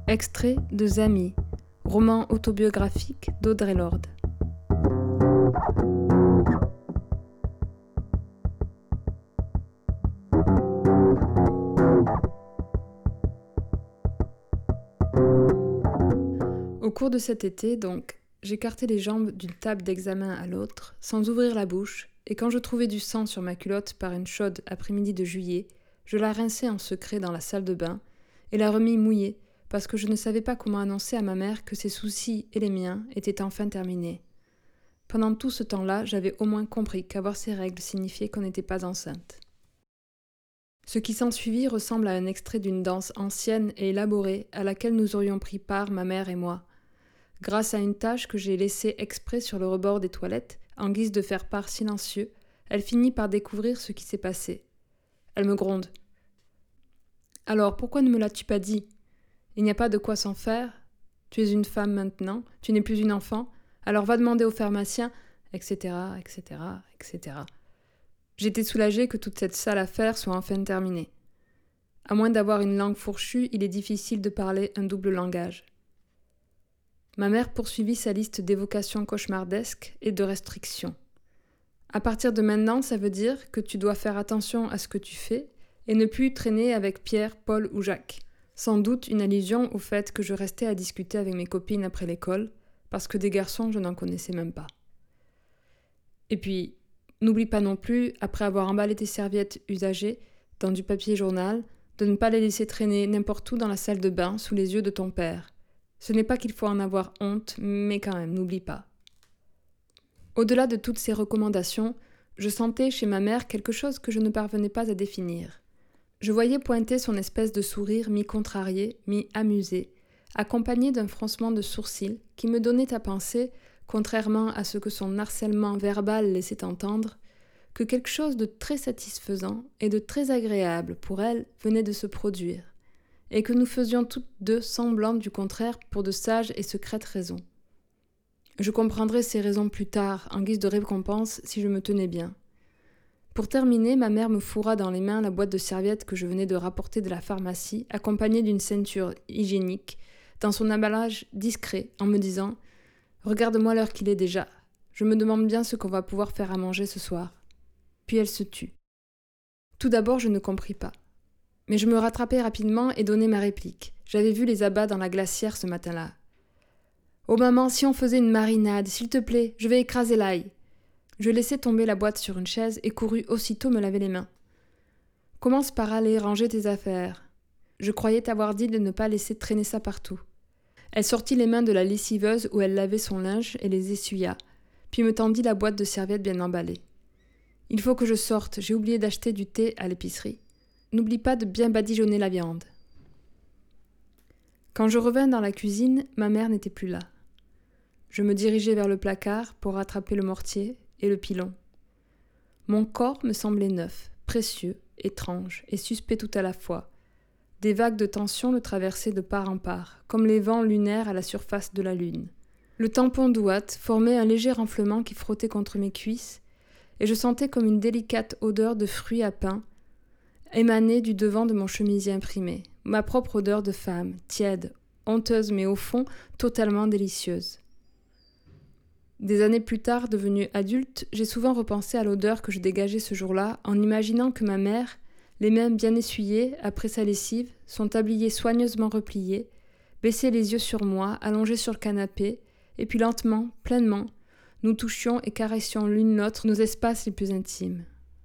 Extrait de Zami, roman autobiographique d'Audre Lorde. Au cours de cet été, donc, j'écartais les jambes d'une table d'examen à l'autre, sans ouvrir la bouche, et quand je trouvais du sang sur ma culotte par une chaude après-midi de juillet, je la rinçai en secret dans la salle de bain, et la remis mouillée, parce que je ne savais pas comment annoncer à ma mère que ses soucis et les miens étaient enfin terminés. Pendant tout ce temps-là, j'avais au moins compris qu'avoir ces règles signifiait qu'on n'était pas enceinte. Ce qui s'ensuivit ressemble à un extrait d'une danse ancienne et élaborée à laquelle nous aurions pris part, ma mère et moi. Grâce à une tâche que j'ai laissée exprès sur le rebord des toilettes, en guise de faire-part silencieux, elle finit par découvrir ce qui s'est passé. Elle me gronde. « Alors, pourquoi ne me l'as-tu pas dit ? Il n'y a pas de quoi s'en faire. Tu es une femme maintenant, tu n'es plus une enfant, alors va demander au pharmacien, etc., etc., etc. » J'étais soulagée que toute cette sale affaire soit enfin terminée. À moins d'avoir une langue fourchue, il est difficile de parler un double langage. Ma mère poursuivit sa liste d'évocations cauchemardesques et de restrictions. À partir de maintenant, ça veut dire que tu dois faire attention à ce que tu fais et ne plus traîner avec Pierre, Paul ou Jacques. Sans doute une allusion au fait que je restais à discuter avec mes copines après l'école, parce que des garçons, je n'en connaissais même pas. Et puis, n'oublie pas non plus, après avoir emballé tes serviettes usagées dans du papier journal, de ne pas les laisser traîner n'importe où dans la salle de bain sous les yeux de ton père. Ce n'est pas qu'il faut en avoir honte, mais quand même, n'oublie pas. Au-delà de toutes ces recommandations, je sentais chez ma mère quelque chose que je ne parvenais pas à définir. Je voyais pointer son espèce de sourire mi-contrarié, mi-amusé, accompagné d'un froncement de sourcils qui me donnait à penser, contrairement à ce que son harcèlement verbal laissait entendre, que quelque chose de très satisfaisant et de très agréable pour elle venait de se produire, et que nous faisions toutes deux semblant du contraire pour de sages et secrètes raisons. Je comprendrai ces raisons plus tard, en guise de récompense, si je me tenais bien. Pour terminer, ma mère me fourra dans les mains la boîte de serviettes que je venais de rapporter de la pharmacie, accompagnée d'une ceinture hygiénique, dans son emballage discret, en me disant « Regarde-moi l'heure qu'il est déjà. Je me demande bien ce qu'on va pouvoir faire à manger ce soir. » Puis elle se tut. Tout d'abord, je ne compris pas. Mais je me rattrapai rapidement et donnai ma réplique. J'avais vu les abats dans la glacière ce matin-là. « Oh maman, si on faisait une marinade, s'il te plaît, je vais écraser l'ail. » Je laissai tomber la boîte sur une chaise et courus aussitôt me laver les mains. « Commence par aller ranger tes affaires. » Je croyais t'avoir dit de ne pas laisser traîner ça partout. Elle sortit les mains de la lessiveuse où elle lavait son linge et les essuya, puis me tendit la boîte de serviettes bien emballée. « Il faut que je sorte, j'ai oublié d'acheter du thé à l'épicerie. N'oublie pas de bien badigeonner la viande. » Quand je revins dans la cuisine, ma mère n'était plus là. Je me dirigeai vers le placard pour rattraper le mortier et le pilon. Mon corps me semblait neuf, précieux, étrange et suspect tout à la fois. Des vagues de tension le traversaient de part en part, comme les vents lunaires à la surface de la lune. Le tampon d'ouate formait un léger renflement qui frottait contre mes cuisses, et je sentais comme une délicate odeur de fruits à pain émaner du devant de mon chemisier imprimé, ma propre odeur de femme, tiède, honteuse mais au fond totalement délicieuse. Des années plus tard, devenue adulte, j'ai souvent repensé à l'odeur que je dégageais ce jour-là en imaginant que ma mère, les mains bien essuyées après sa lessive, son tablier soigneusement replié, baissait les yeux sur moi, allongée sur le canapé, et puis lentement, pleinement, nous touchions et caressions l'une l'autre nos espaces les plus intimes.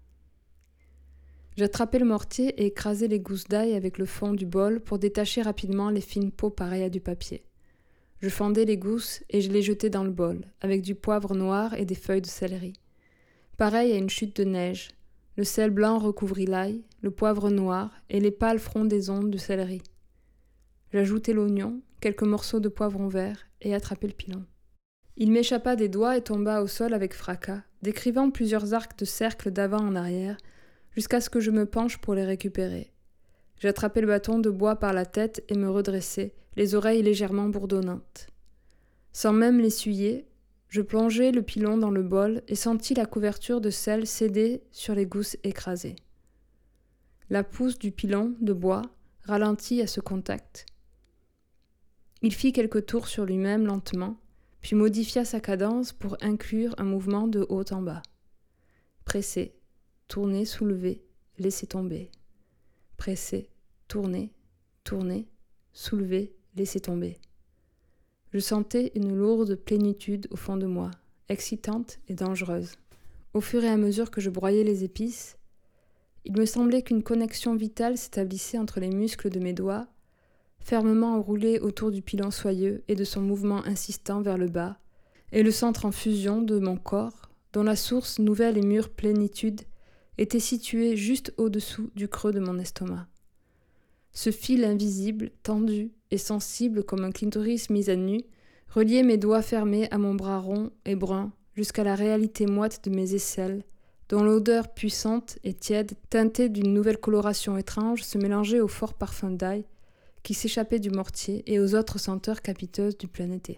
J'attrapais le mortier et écrasais les gousses d'ail avec le fond du bol pour détacher rapidement les fines peaux pareilles à du papier. Je fendais les gousses et je les jetais dans le bol, avec du poivre noir et des feuilles de céleri. Pareil à une chute de neige, le sel blanc recouvrit l'ail, le poivre noir et les pâles frondaisons du céleri. J'ajoutai l'oignon, quelques morceaux de poivron vert et attrapai le pilon. Il m'échappa des doigts et tomba au sol avec fracas, décrivant plusieurs arcs de cercle d'avant en arrière, jusqu'à ce que je me penche pour les récupérer. J'attrapai le bâton de bois par la tête et me redressai, les oreilles légèrement bourdonnantes. Sans même l'essuyer, je plongeai le pilon dans le bol et sentis la couverture de sel céder sur les gousses écrasées. La pousse du pilon de bois ralentit à ce contact. Il fit quelques tours sur lui-même lentement, puis modifia sa cadence pour inclure un mouvement de haut en bas. Presser, tourner, soulever, laisser tomber. Presser, tourner, tourner, soulever, laisser tomber. Je sentais une lourde plénitude au fond de moi, excitante et dangereuse. Au fur et à mesure que je broyais les épices, il me semblait qu'une connexion vitale s'établissait entre les muscles de mes doigts, fermement enroulés autour du pilon soyeux et de son mouvement insistant vers le bas, et le centre en fusion de mon corps, dont la source, nouvelle et mûre plénitude, était située juste au-dessous du creux de mon estomac. Ce fil invisible, tendu et sensible comme un clitoris mis à nu, reliait mes doigts fermés à mon bras rond et brun jusqu'à la réalité moite de mes aisselles, dont l'odeur puissante et tiède, teintée d'une nouvelle coloration étrange, se mélangeait au fort parfum d'ail qui s'échappait du mortier et aux autres senteurs capiteuses du plein été.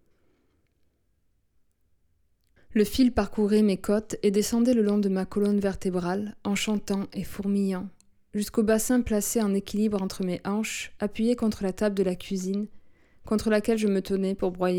Le fil parcourait mes côtes et descendait le long de ma colonne vertébrale, en chantant et fourmillant, jusqu'au bassin placé en équilibre entre mes hanches, appuyé contre la table de la cuisine, contre laquelle je me tenais pour broyer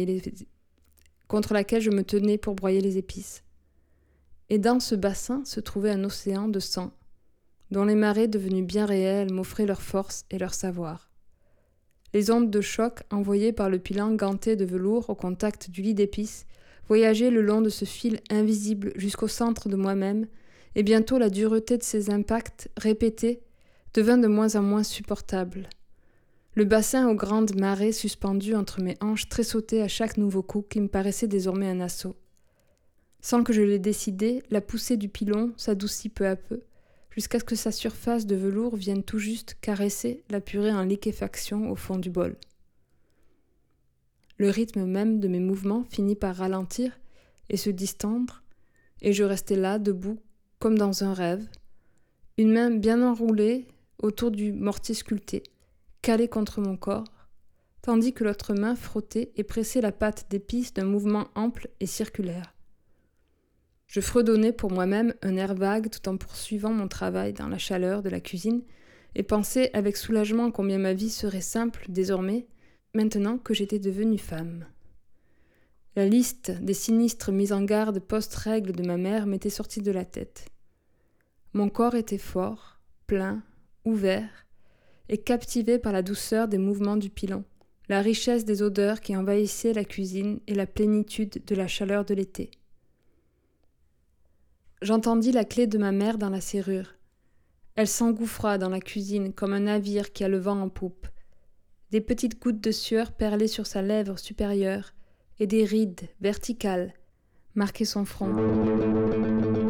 les épices. Et dans ce bassin se trouvait un océan de sang, dont les marées devenues bien réelles m'offraient leur force et leur savoir. Les ondes de choc envoyées par le pilon ganté de velours au contact du lit d'épices voyageaient le long de ce fil invisible jusqu'au centre de moi-même, et bientôt la dureté de ces impacts répétés devint de moins en moins supportable. Le bassin aux grandes marées suspendu entre mes hanches tressautait à chaque nouveau coup qui me paraissait désormais un assaut. Sans que je l'aie décidé, la poussée du pilon s'adoucit peu à peu, jusqu'à ce que sa surface de velours vienne tout juste caresser la purée en liquéfaction au fond du bol. Le rythme même de mes mouvements finit par ralentir et se distendre, et je restais là, debout, comme dans un rêve, une main bien enroulée autour du mortier sculpté, calée contre mon corps, tandis que l'autre main frottait et pressait la pâte d'épices d'un mouvement ample et circulaire. Je fredonnais pour moi-même un air vague tout en poursuivant mon travail dans la chaleur de la cuisine et pensais avec soulagement combien ma vie serait simple désormais, maintenant que j'étais devenue femme. La liste des sinistres mises en garde post-règles de ma mère m'était sortie de la tête. Mon corps était fort, plein, ouvert, et captivé par la douceur des mouvements du pilon, la richesse des odeurs qui envahissaient la cuisine et la plénitude de la chaleur de l'été. J'entendis la clé de ma mère dans la serrure. Elle s'engouffra dans la cuisine comme un navire qui a le vent en poupe. Des petites gouttes de sueur perlaient sur sa lèvre supérieure et des rides verticales marquaient son front.